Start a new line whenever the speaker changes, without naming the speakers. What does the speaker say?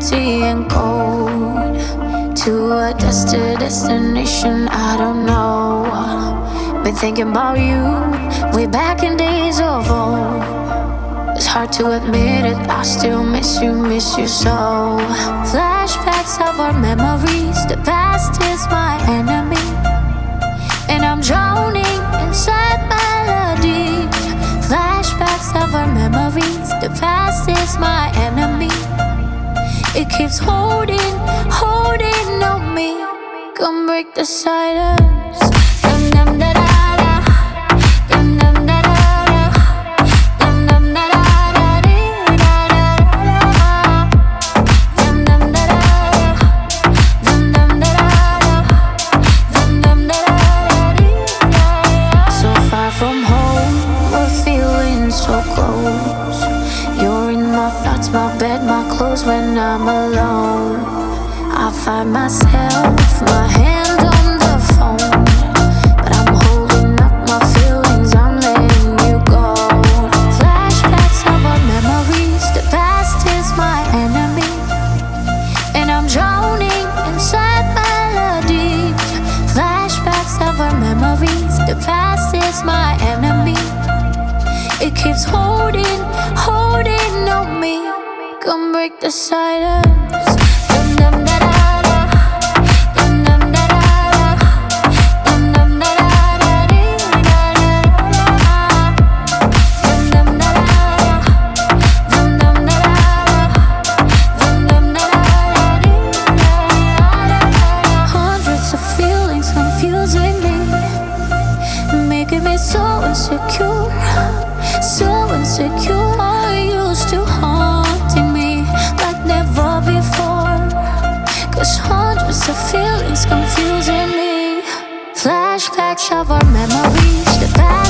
empty and cold to a destination I don't know. Been thinking about you way back in days of old. It's hard to admit it, I still miss you so. Flashbacks of our memories, the past is my enemy, and I'm drowning inside melody. Flashbacks of our memories, the past is my enemy. It keeps holding on me. Come break the silence. Dum dum da da da. Dum dum da da da. Dum dum da da da dee da da da. Dum dum da da da. Dum dum da da da. Dum dum da da da dee da da. So far from home, we're feeling so close. You're in my thoughts, my bed, my clothes when I'm alone. I find myself, my hand on the phone, but I'm holding up my feelings, I'm letting you go. Flashbacks of our memories, the past is my enemy, and I'm drowning inside melodies. Flashbacks of our memories, the past is my enemy. It keeps holding on me. Come break the silence. Dum dum da da da. Dum dum da da da. Dum dum da da da dee da da da. Dum dum da da da. Dum dum da da da. Dum dum da da da dee da da da. Hundreds of feelings confusing me, making me so insecure. So insecure, used to haunting me like never before. 'Cause hundreds of feelings confusing me. Flashbacks of our memories, the past